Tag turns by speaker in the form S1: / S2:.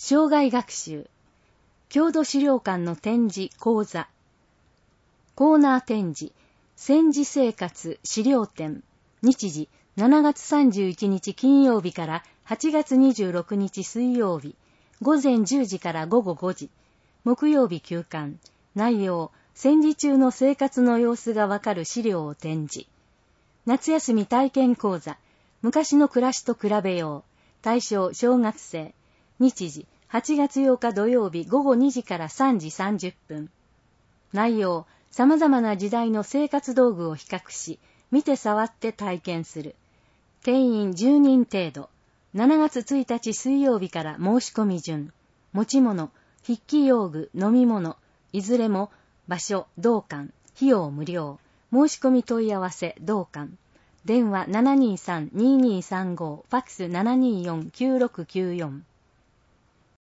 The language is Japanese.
S1: 生涯学習、郷土資料館の展示講座、コーナー展示、戦時生活資料展、日時7月31日金曜日から8月26日水曜日、午前10時から午後5時、木曜日休館、内容、戦時中の生活の様子がわかる資料を展示。夏休み体験講座、昔の暮らしと比べよう、対象小学生、日時8月8日土曜日午後2時から3時30分。内容、様々な時代の生活道具を比較し、見て触って体験する。定員10人程度。7月1日水曜日から申し込み順。持ち物、筆記用具、飲み物、いずれも場所、同館、費用無料。申し込み問い合わせ、同館。電話 723-2235、ファックス 724-9694。